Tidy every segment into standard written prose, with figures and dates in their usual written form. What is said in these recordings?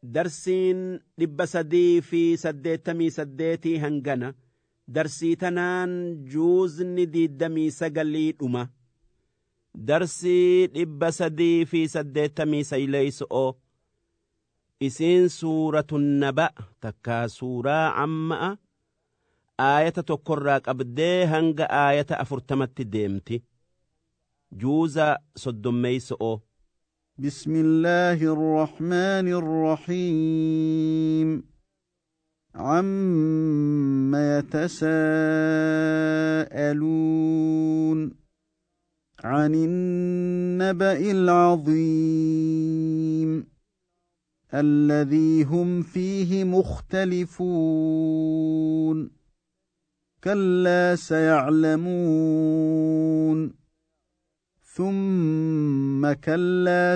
درسين dhibba sadii fi 88 hangana darsii tanaan juuzni 29 dhuma. Darsii dhibba sadii fi 89 isiin suuratun naba takkaa suuraa amma'a aayata tokkorraa qabdee hanga aayata 40 deemti. juuza 30. بسم الله الرحمن الرحيم عم يتساءلون عن النبأ العظيم الذي هم فيه مختلفون كلا سيعلمون ثم كلا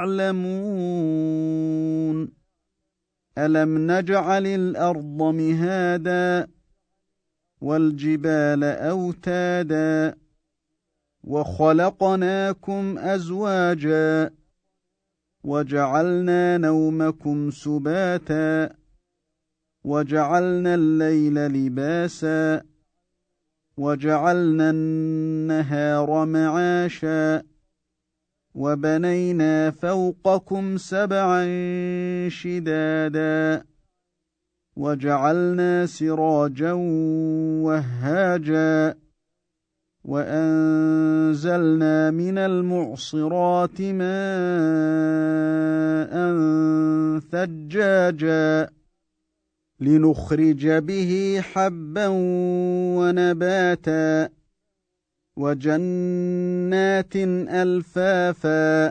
سيعلمون ألم نجعل الأرض مهادا والجبال أوتادا وخلقناكم أزواجا وجعلنا نومكم سباتا وجعلنا الليل لباسا وجعلنا النهار معاشا وبنينا فوقكم 7 شدادا وجعلنا سراجا وهاجا وأنزلنا من المعصرات ماء ثجاجا لنخرج به حبا ونباتا وجنات ألفافا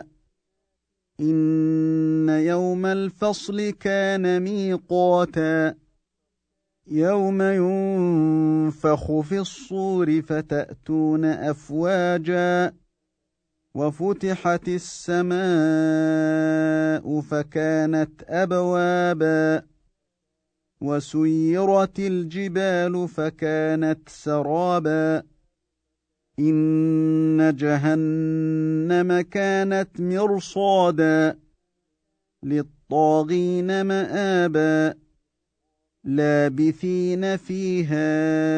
إن يوم الفصل كان ميقاتا يوم ينفخ في الصور فتأتون أفواجا وفتحت السماء فكانت أبوابا وسيرت الجبال فكانت سرابا إن جهنم كانت مرصادا للطاغين مآبا لابثين فيها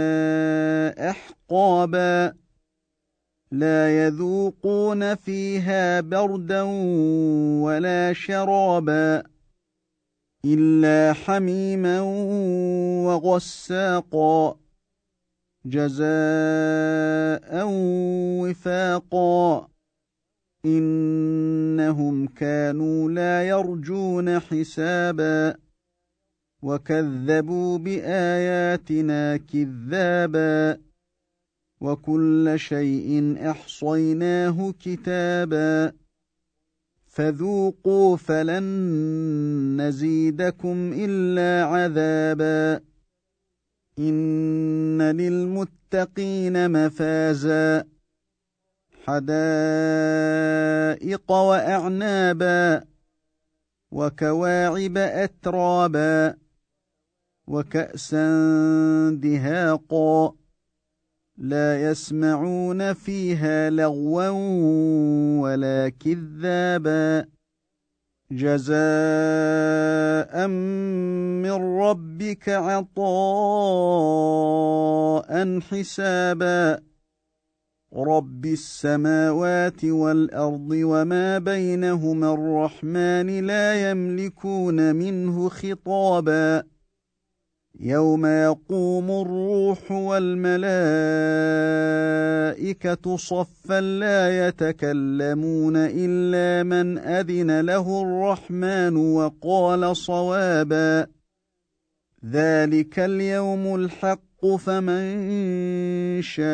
أحقابا لا يذوقون فيها بردا ولا شرابا إلا حميما وغساقا جزاء وفاقا إنهم كانوا لا يرجون حسابا وكذبوا بآياتنا كذابا وكل شيء أحصيناه كتابا فذوقوا فلن نزيدكم إلا عذابا إن للمتقين مفازا حدائق وأعنابا وكواعب أترابا وكأسا دهاقا لا يسمعون فيها لغوا ولا كذابا جزاء من ربك عطاء حسابا رب السماوات والأرض وما بينهما الرحمن لا يملكون منه خطابا يوم يقوم الروح والملائكة صفا لا يتكلمون إلا من أذن له الرحمن وقال صوابا ذلك اليوم الحق فمن شاء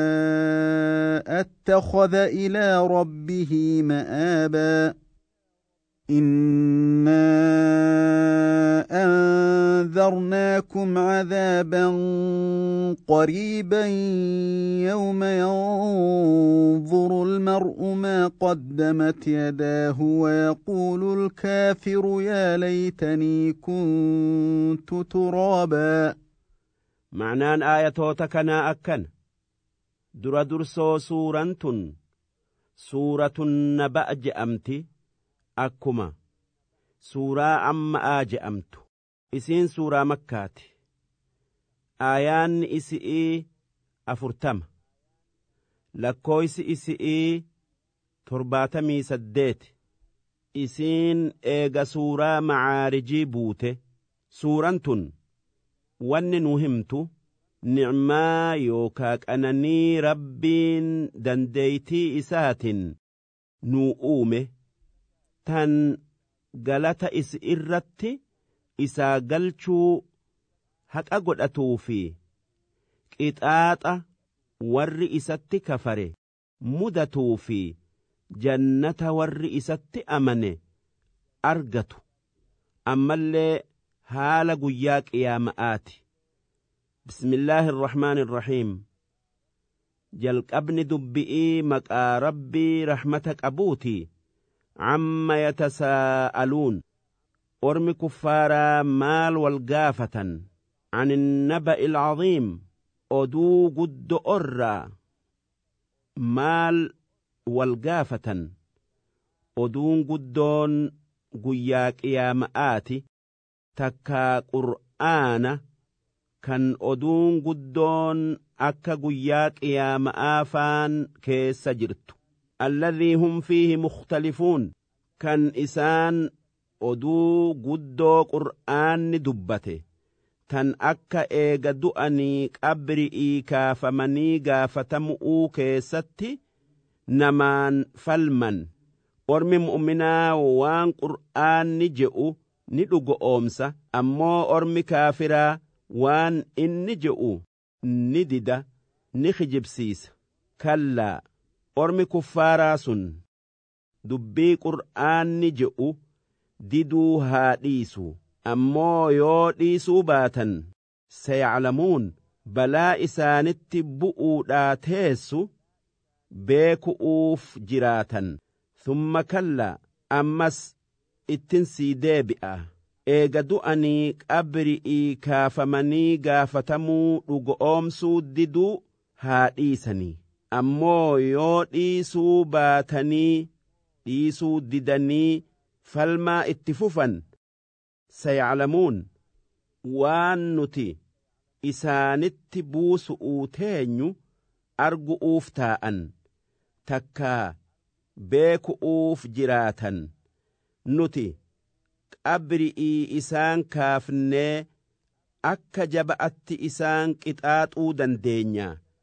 اتخذ إلى ربه مآبا إنا أنذرناكم عذابا قريبا يوم ينظر المرء ما قدمت يداه ويقول الكافر يا ليتني كنت ترابا. معنان آياتوتا كنا أكن درسو سورة النبأ جأمتي أكما suuraa amma'aa je'amtu isiin suuraa makkaati aayaanni isi'ii 40 lakkooysi isi'ii 78 isiin eega suuraa macaarijii buute suuraan tun wanni nu himtu ni'maa yookaa qananii rabbiin dandeeytii isaatiin nuu uume tan galata isi irratti isaa galchuu haqa godhatuu fi qixaaxa warri isatti kafare mudatuu fi jannata warri isatti amane argatu ammallee haala guyyaa qiyaama'aati. bismillaahi irrahmaani irrahiim jalqabni dubbi'ii maqaa rabbii rahmata qabuutii amma yatasaa'aluun ormi kuffaaraa maal wal gaafatan an innaba'i ilcaziim oduu guddo orraa maal wal gaafatan oduun guddoon guyyaa qiyaama'aati takkaa qur'aana kan oduun guddoon akka guyyaa qiyaama'aa faan keessa jirtu alladhii hum fiihi mukhtalifuun kan isaan oduu guddoo qur'aanni dubbate tan akka eega du'anii qabri'ii kaafamanii gaafatamu'uu keessatti namaan falman ormi mu'minaa waan qur'aanni je'u ni dhugoomsa ammoo ormi kaafiraa waan inni je'u ni dida ni kijibsiisa kallaa ormi kuffaaraa sun dubbii qur'aanni je'u diduu haa dhiisu ammoo yoo dhiisuu baatan sayaclamuun balaa isaanitti bu'uudhaa teessu beeku'uuf jiraatan thumma kallaa ammas ittin sii deebi'a eega du'anii qabri'ii kaafamanii gaafatamuu dhugoomsuu diduu haa dhiisanii ammoo yoo dhiisuu baatanii dhiisuu didanii falmaa itti fufan sayaclamuun waan nuti isaanitti buusu'uu teenyu argu'uuf taa'an takkaa beeku'uuf jiraatan nuti qabri'ii isaan kaafnee akka jaba'atti isaan qixaaxuu dandeenya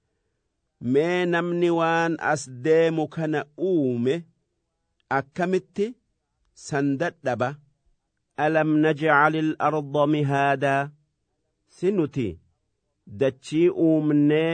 mee namni waan as deemu kana uume akkamitti san dadhaba alam najcalil arda mihaadaa si nuti dachii uumnee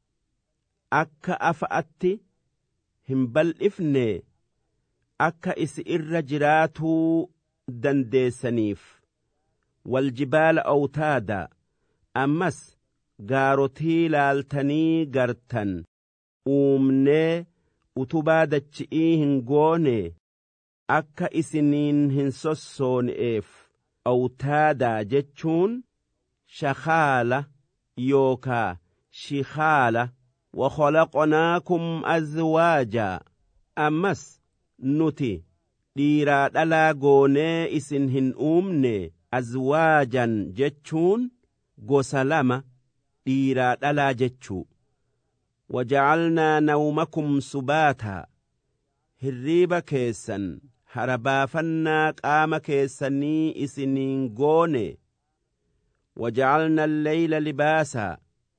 akka afa'atti hin bal'ifnee akka isi irra jiraatuu dandeessaniif waljibaala awtaada ammas gaarotii laaltanii gartan uumnee utubaa dachi'ii hin goone akka isiniin hin sossoone'eef awtaadaa jechuun shakaala yookaa shikaala وخلقناكم أزواجا أمس نتي dhiiraa dhalaa goonee isin hin uumne azwaajan jechuun gosa lama dhiiraa dhalaa jechuu waja'alnaa nawmakum subaataa hirriiba keessan harabaafannaa qaama keessanii isiniin goone waja'alna alleyla libaasaa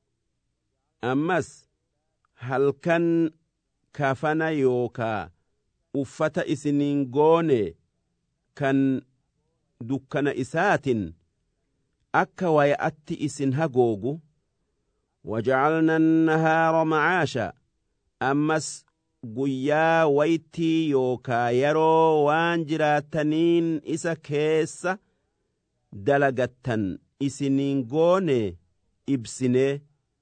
ammas halkan kafana yookaa uffata isiniin goone kan dukkana isaatin akka waya'atti isin hagoogu waja'alna annahaara macaasha ammas guyyaa waytii yookaa yeroo waan jiraataniin isa keessa dalagattan isiniin goone ibsine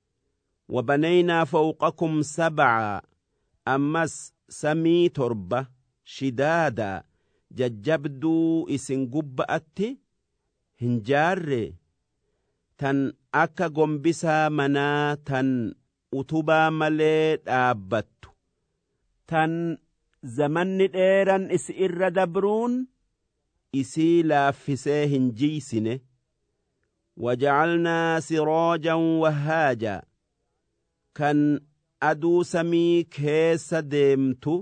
وبنينا فوقكم 7 أمس سمي تربة شدادا ججبدو إسن قبأتي هنجار تن أكا قنبسا منا تن أتوبا مليت آبت تن زمن إيران إسئر دبرون isii laaffisee hin jiisine. وجعلنا سراجا وهاجا كان أدو سمي كيس ديمتو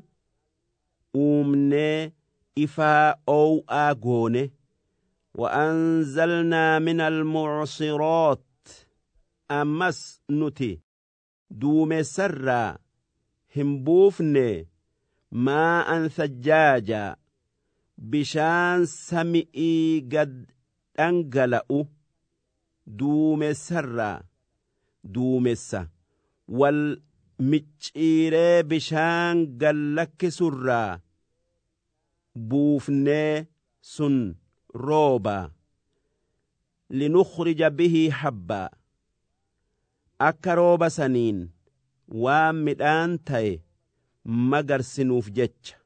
أومني إفا أو آغوني وأنزلنا من المعصرات أمس نتي دوم سرا همبوفني ماء ثجاجا بشان سمئي قد أنقلأو duumessarraa duumessa wal micciiree bishaan gallakkisurraa buufnee sun roobaa linukhrija bihii habbaa akka rooba saniin waan midhaan ta'e magarsinuuf jecha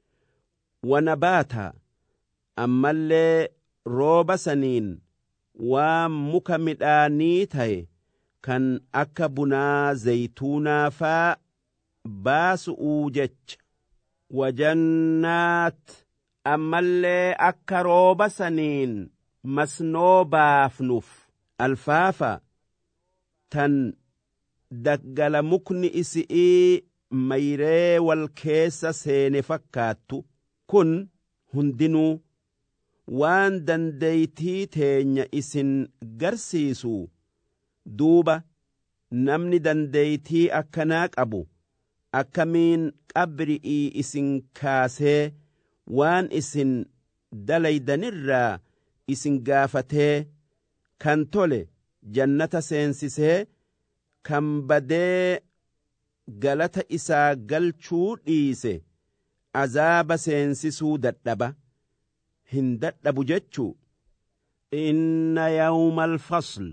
wanabaata ammallee rooba saniin waan muka midhaanii ta'e kan akka bunaa zaytuunaa faa baasu'uu jecha wajannaat ammallee akka rooba saniin masnoo baafnuuf alfaafa tan daggala mukni isi'ii mayree wal keessa seene fakkaattu kun hundinuu waan dandeeytii teenya isin garsiisu duuba namni dandeeytii akkanaa qabu akkamiin qabri'ii isin kaasee waan isin dalaydanirraa isin gaafatee kan tole jannata seensisee kan badee galata isaa galchuu dhiise azaaba seensisuu dadhaba hin dadhabu jechuu inna yawma alfasl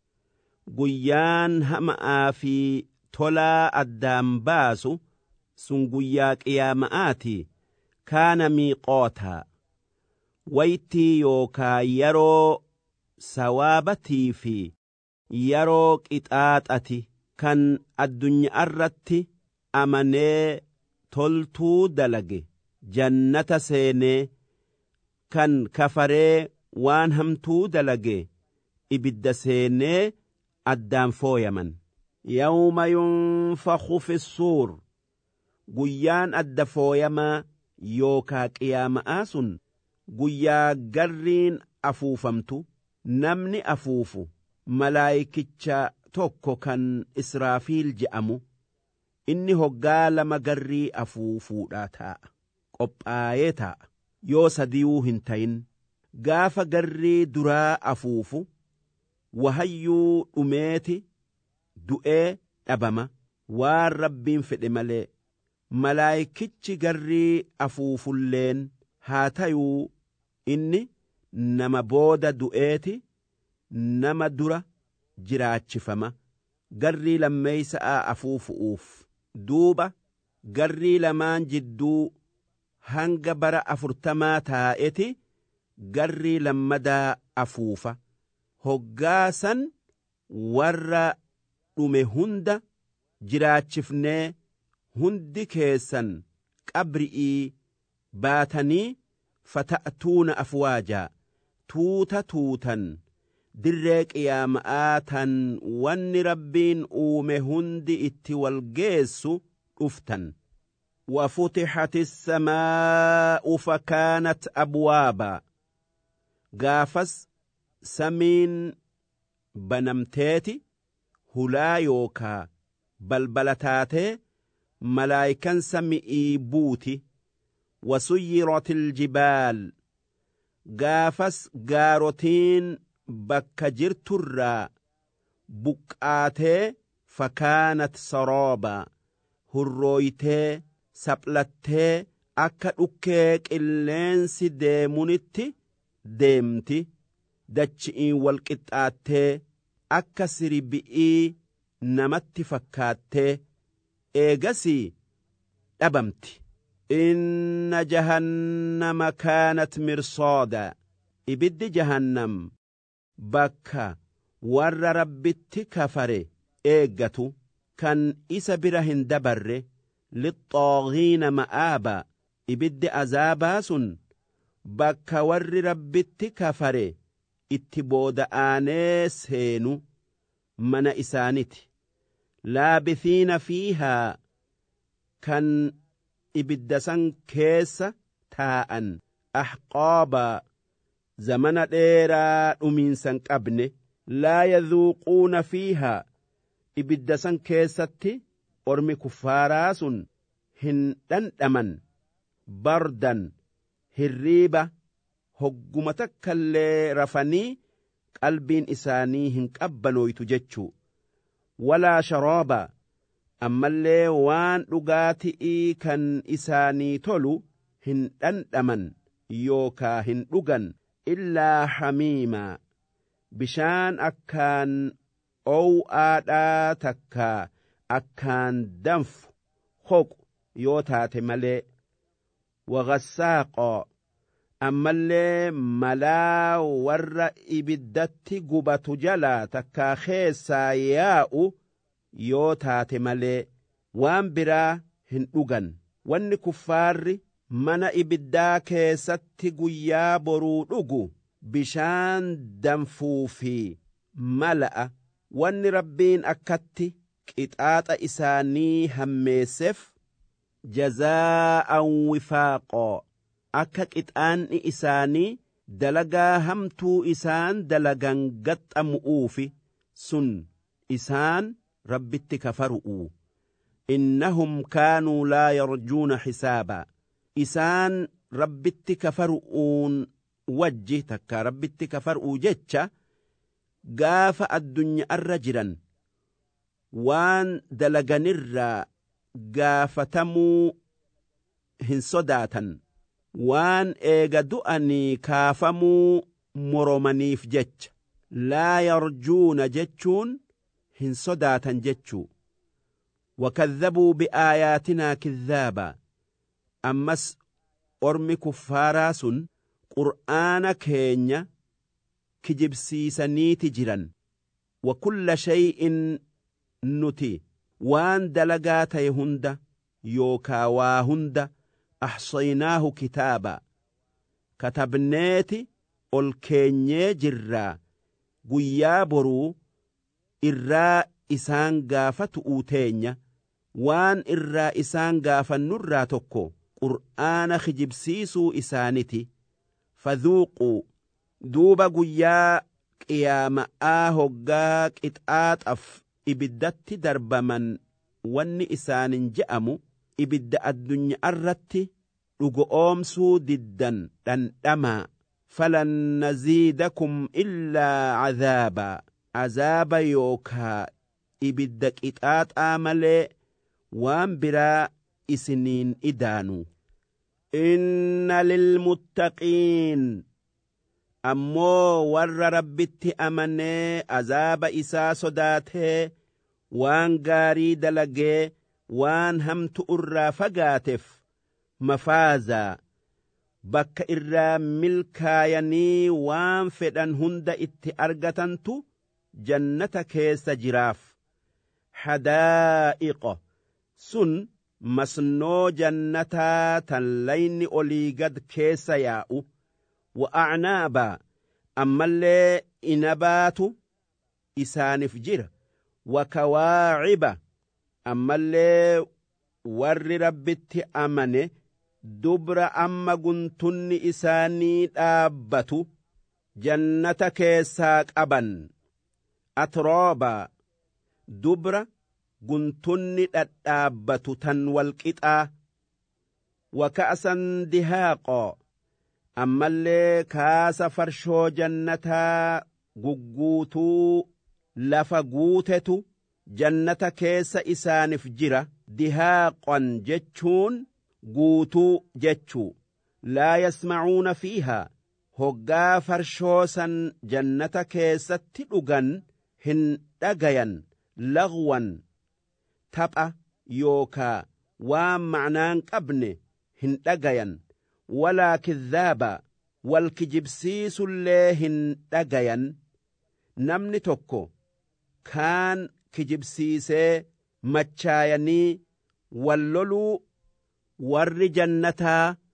guyyaan hama'aa fi tolaa addaan baasu sun guyyaa qiyaama'aati kaana miiqootaa waytii yookaa yeroo sawaabatii fi yeroo qixaaxati kan addunyaarratti amanee toltuu dalage jannata seenee kan kafaree waan hamtuu dalage ibidda seenee addaan fooyaman yawma yunfakhu fi ssuur guyyaan adda fooyamaa yookaa qiyaama'aa sun guyyaa garriin afuufamtu namni afuufu malaayikicha tokko kan Israafiil je'amu inni hoggaa lama garrii afuufuudhaa taa'a qophaayee taa'a yoo sadiyuu hin ta'in gaafa garrii duraa afuufu wahayyuu dhumeeti du'ee dhabama waan rabbiin fedhe malee malaayikichi garrii afuufulleen haa tayuu inni nama booda du'eeti nama dura jiraachifama garrii lammeeysa'a afuufu'uuf duuba garrii lamaan jidduu hanga bara 40 taa'eti garrii lammadaa afuufa hoggaasan warra dhume hunda jiraachifnee hundi keessan qabri'ii baatanii fata'tuuna afwaajaa tuuta tuutan dirree qiyaama'aa tan wanni rabbiin uume hundi itti wal geessu dhuftan وفتحت السماء فكانت أبوابا غافس سمين بنمتيتي هلا يوكا بلبلتاتي ملايكا سمئي بوتي وسيرت الجبال غافس غاروتين بكا جرترا بكآتي فكانت سرابا هرويتي saphlattee akka dhukkee qilleensi deemunitti deemti dachi'iin wal qixxaattee akka sirbi'ii namatti fakkaattee eegasii dhabamti inna jahannama kaanat mirsooda ibiddi jahannam bakka warra rabbitti kafare eeggatu kan isa bira hin dabarre للطاغين مآبا إبد أزاباس bakka warri rabbitti kafare itti booda'aanee seenu mana isaaniti laabithiina fiihaa kan ibidda san keessa taa'an ahqaabaa zamana dheeraa dhumiinsan qabne laa yadhuuquuna fiihaa ibidda san keessatti ormi kuffaaraa sun hin dhandhaman bardan hirriiba hogguma takkallee rafanii qalbiin isaanii hin qabbanoytu jechuu walaa sharaaba ammallee waan dhugaati'ii kan isaanii tolu hin dhandhaman yookaa hin dhugan illaa hamiimaa bishaan akkaan ow'aadhaa takkaa akkaan danfu hoqu yoo taate malee wagasaaqoo ammallee malaa warra ibiddatti gubatu jalaa takkaa keessaa yaa'u yoo taate malee waan biraa hin dhugan wanni kuffaarri mana ibiddaa keessatti guyyaa boruu dhugu bishaan danfuu fi mala'a wanni rabbiin akkatti qixaaxa isaanii hammeesseef jazaa'an wifaaqoo akka qixaanni isaanii dalagaa hamtuu isaan dalagan gaxxamu'uufi sun isaan rabbitti kafaru'u innahum kaanuu laa yarjuuna xisaaba isaan rabbitti kafaru'uun wajji takka rabbitti kafaru'u jecha gaafa addunyaarra jiran waan dalaganirraa gaafatamuu hin sodaatan waan eega du'anii kaafamuu moromaniif jecha laa yarjuuna jechuun hin sodaatan jechuu wakadhabuu biaayaatinaa kidhaaba ammas ormi kuffaaraa sun qur'aana keenya kijibsiisaniiti jiran wakulla shay'in nuti waan dalagaa ta'e hunda yookaa waa hunda ahsaynaahu kitaaba katabneeti ol keenyee jirraa guyyaa boruu irraa isaan gaafatu'uu teenya waan irraa isaan gaafannurraa tokko qur'aana kijibsiisuu isaaniti fadhuuquu duuba guyyaa qiyaama'aa hoggaa qixaaxaf ibiddatti darbaman wanni isaanin je'amu ibidda addunyaarratti dhugoomsuu diddan dhandhamaa falan naziidakum illaa cadaabaa azaaba yookaa ibidda qixaaxaa malee waan biraa isiniin idaanu inna lilmuttaqiin ammoo warra rabbitti amanee azaaba isaa sodaatee waan gaarii dalagee waan hamtu irraa fagaateef mafaazaa bakka irraa milkaayanii waan fedhan hunda itti argatantu jannata keessa jiraaf hadaa'iqa sun masnoo jannataa tan layni olii gad keessa yaa'u wa'acnaabaa ammallee inabaatu isaanif jira wakawaaciba ammallee warri rabbitti amane dubra amma guntunni isaanii dhaabbatu jannata keessaa qaban atroobaa dubra guntunni dhadhaabbatu tan walqixaa waka'asan dihaaqoo ammallee kaasa farshoo jannataa gugguutuu lafa guutetu jannata keessa isaanif jira dihaaqan jechuun guutuu jechuu laa yasmacuuna fiihaa hoggaa farshoo san jannata keessatti dhugan hin dhagayan lagwan tapha yookaa waan ma'naan qabne hin dhagayan walaa kidhaaba wal kijibsiisullee hin dhagayan namni tokko kaan kijibsiisee machaayanii wal loluu warri jannataa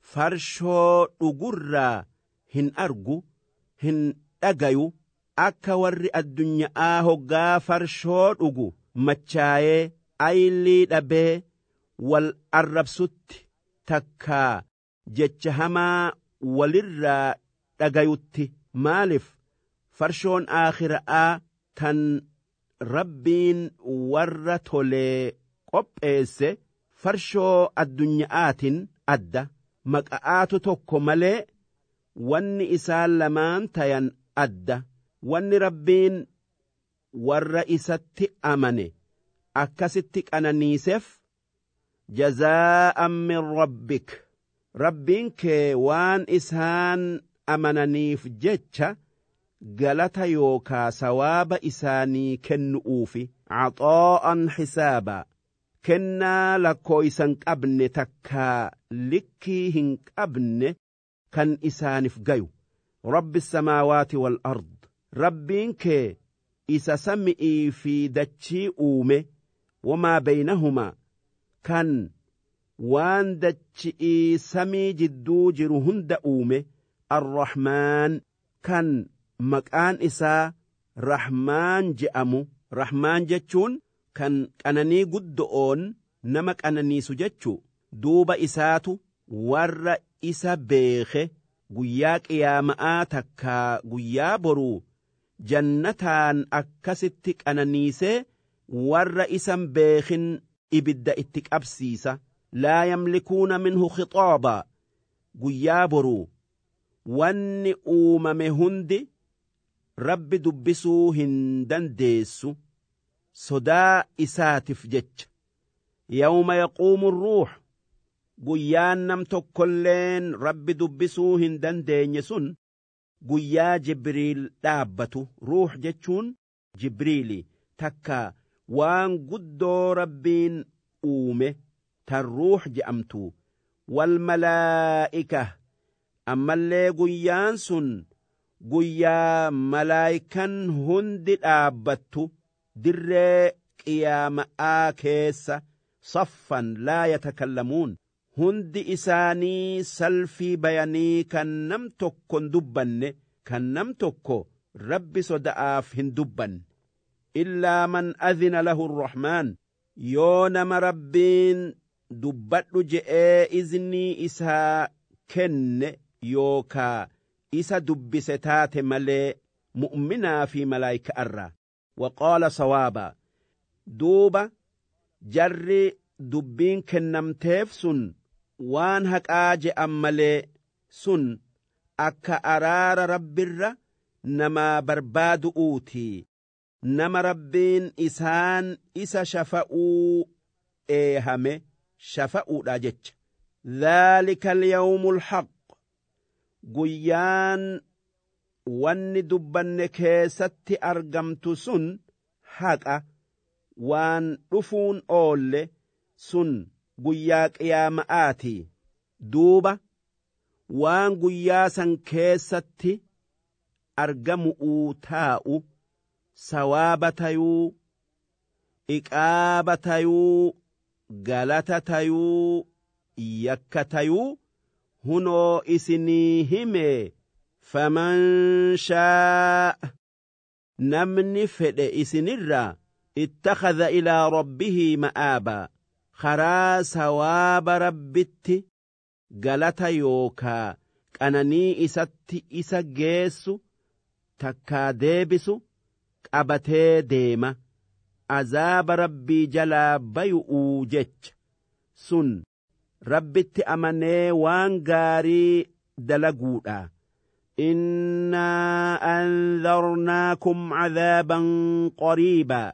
farshoo dhugurraa hin argu hin dhagayu akka warri addunyaa hoggaa farshoo dhugu machaayee aylii dhabee wal arrabsutti takkaa jecha hamaa walirraa dhagayutti maaliif farshoon aakhira'aa tan rabbiin warra tolee qopheesse farshoo addunyaatiin adda maqa'aatu tokko malee wanni isaan lamaan tayan adda wanni rabbiin warra isatti amane akkasitti qananiiseef jazaa'an min rabbik rabbiin kee waan isaan amananiif jecha galata yookaa sawaaba isaanii kennu'uufi caxaa'an xisaaba kennaa lakkooysan qabne takkaa likkii hin qabne kan isaaniif gayu rabbi samaawaati wal ard rabbiin kee isa sami'ii fi dachii uume wamaa baynahumaa kan waan dachi'ii samii jidduu jiru hunda uume arrahmaan kan maqaan isaa rahmaan je'amu rahmaan jechuun kan qananii guddo'oon nama qananiisu jechuu duuba isaatu warra isa beeke guyyaa qiyaama'aa takkaa guyyaa boruu jannataan akkasitti qananiisee warra isan beekin ibidda itti qabsiisa laa yamlikuuna minhu khixaaba guyyaa boruu wanni uumame hundi rabbi dubbisuu hin dandeessu sodaa isaatiif jecha yawma yaquumu ruux guyyaan nam tokkolleen rabbi dubbisuu hin dandeenye sun guyyaa jibriil dhaabbatu ruux jechuun jibriili takka waan guddoo rabbiin uume tan ruux je'amtu wal malaa'ika ammallee guyyaan sun guyyaa malaayikan hundi dhaabbattu dirree qiyaama'aa keessa saffan laa yatakallamuun hundi isaanii salfii bayanii kan nam tokkon dubbanne kan nam tokko rabbi soda'aaf hin dubbanne illaa man adhina lahu arrahmaan yoo nama rabbiin dubbadhu je'ee iznii isaa kenne yookaa isa dubbise taate malee mu'minaa fi malaayika irraa waqaala sawaaba duuba jarri dubbiin kennamteef sun waan haqaa je'an malee sun akka araara rabbirra namaa barbaadu'uutii nama rabbiin isaan isa shafa'uu eehame shafa'uudha jecha dhaalika alyawmu alhaq guyyaan wanni dubbanne keessatti argamtu sun haqa waan dhufuun oolle sun guyyaa qiyaama'aati duuba waan guyyaa san keessatti argamu'uu taa'u sawaaba tayuu iqaaba tayuu galata tayuu yakka tayuu hunoo isinii hime faman shaa'a namni fedhe isinirraa ittakhadha ilaa rabbihi ma'aabaa karaa sawaaba rabbitti galata yookaa qananii isatti isa geessu takkaa deebisu qabatee deema azaaba rabbii jalaa bayu'uu jecha sun rabbitti amanee waan gaarii dalaguudha innaa anzarnaakum cadaaban qariibaa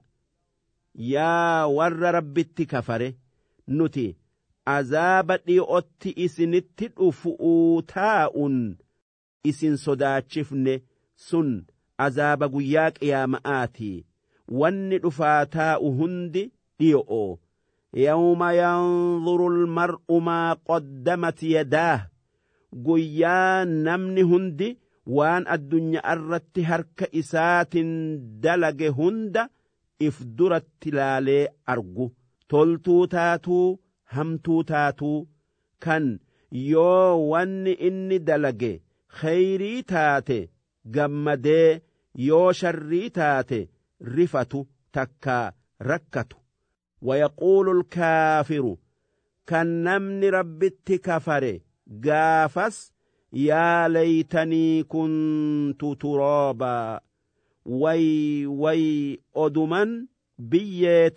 yaa warra rabbitti kafare nuti azaaba dhi'otti isinitti dhufu'uu taa'un isin sodaachifne sun azaaba guyyaa qiyaama'aati wanni dhufaa taa'u hundi dhi'oo yawma yanzuru almar'u maa qaddamat yadaah guyyaa namni hundi waan addunyaa irratti harka isaatiin dalage hunda if duratti laalee argu toltuu taatuu hamtuu taatuu kan yoo wanni inni dalage khayrii taate gammadee yoo sharrii taate rifatu takkaa rakkatu wayaquulu alkaafiru kan namni rabbitti kafare gaafas yaa laytanii kuntu turaabaa way oduman biyyee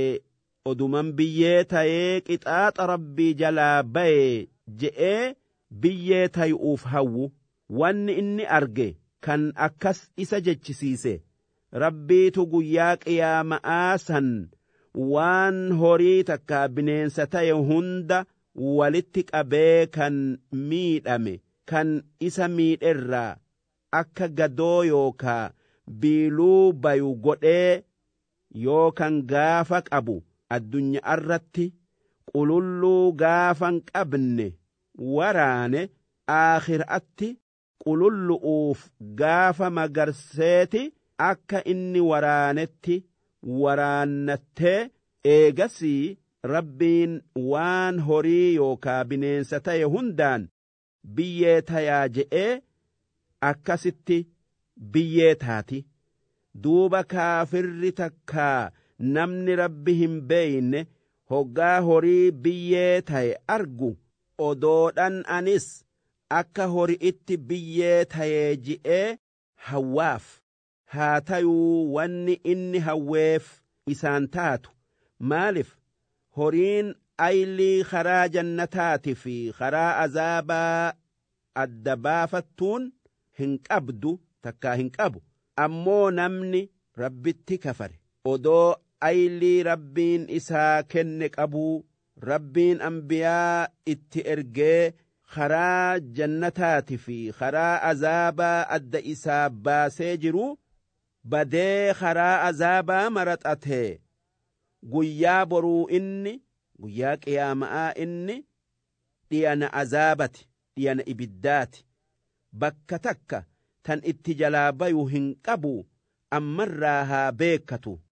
tayee qixaaxa rabbii jalaa baye je'ee biyyee tayuuf hawwu wanni inni arge kan akkas isa jechisiise rabbiitu guyyaa qiyaama'aa san waan horii takkaa bineensa taye hunda walitti qabee kan miidhame kan isa miidherraa akka gadoo yookaa biiluu bayu godhee yookan gaafa qabu addunyaa irratti qululluu gaafan qabne waraane aakhiraatti qulullu'uuf gaafa magarseeti akka inni waraanetti waraannattee eegasii rabbiin waan horii yookaa bineensa taye hundaan biyyee tayaa je'ee akkasitti biyyee taati duuba kaafirri takkaa namni rabbi hin beeyne hoggaa horii biyyee taye argu odoodhan anis akka hori'itti biyyee tayee ji'ee hawwaaf haa tayuu wanni inni hawweef isaan taatu maalif horiin aylii karaa jannataati fi karaa azaabaa adda baafattuun hin qabdu takkaa hin qabu ammoo namni rabbitti kafare odoo aylii rabbiin isaa kenne qabuu rabbiin anbiyaa itti ergee karaa jannataati fi karaa azaabaa adda isaa baasee jiru badee karaa azaabaa maraxatee guyyaa boruu inni guyyaa qiyaama'aa inni dhiyana azaabati dhiyana ibiddaati bakka takka tan itti jalaa bayu hin qabu ammarraa haa beekatu